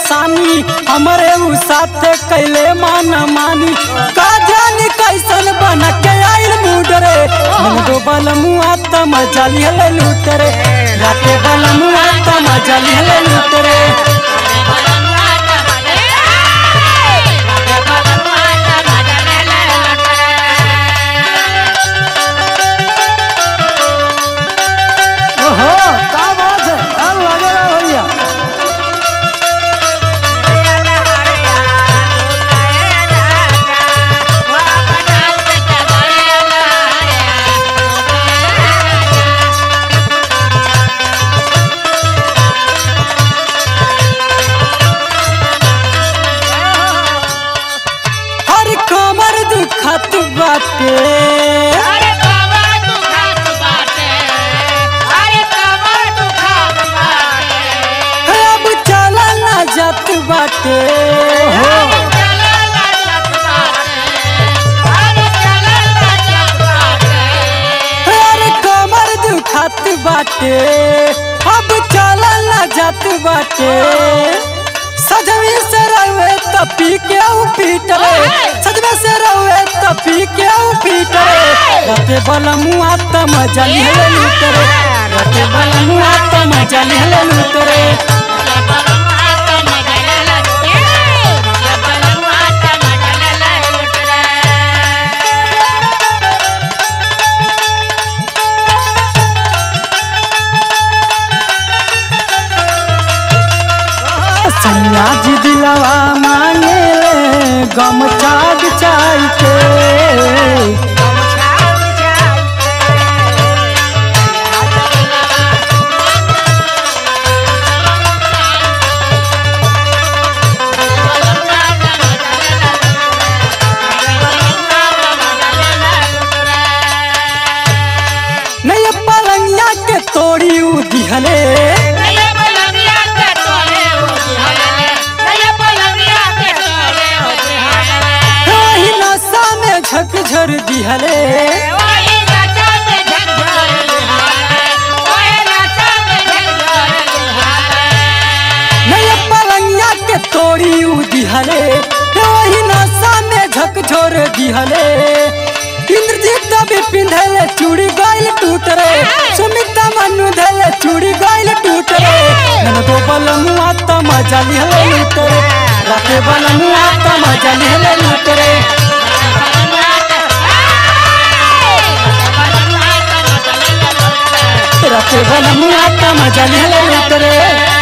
परेशानी हमारे उ साथ कैले मान मानी का जानी कैसन बन के आइल मूड रे दो बलमुआ त मजा लिहले लूट रे राते बलमुआ त मजा लिहले लूट रे दुखत बाटे अरे कमर दुखत बाटे अरे कमर दुखत बाटे अब चला ना जात बाटे हो चला ना जात बाटे अरे चला ना जात बाटे अरे कमर दुखत बाटे अब चला ना जात बाटे सजवी से रवे त पी के पीट रे सजवे से रवे त पी के पीट रे राते बलमुआ त मजा लिहले लूट रे राते बलमुआ त मजा लिहले लूट रे सन्याज दिलवा मांगे गम चाग चाय के नहीं पलंगिया के तोड़ी उ दिहले झकझर दिहले पलंगिया के तोड़ी उ दिहले वही नशा में झकझोर दिहले इंद्रजीत भी पिंधले चूड़ी गाइल टूट रे सुमिता मनु धले चूड़ी गाइल टूट रे दो बलमुआ त मजा लिहले लूट रे राते बलमुआ त मजा लिहले लूट रे राते बलमुआ त मजा लिहले लूट रे।